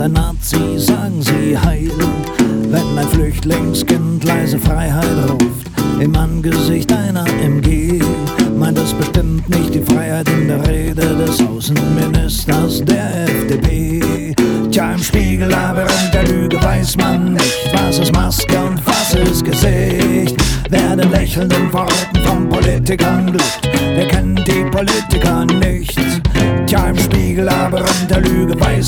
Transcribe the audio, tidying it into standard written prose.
Nazis sagen sie Heil, wenn ein Flüchtlingskind leise Freiheit ruft im Angesicht einer MG, meint es bestimmt nicht die Freiheit in der Rede des Außenministers der FDP. Tja, im Spiegellabyrinth der Lüge weiß man nicht, was ist Maske und was ist Gesicht. Wer den lächelnden Worten von Politikern glaubt, der kennt die Politiker nicht. Tja, im Spiegellabyrinth der Lüge weiß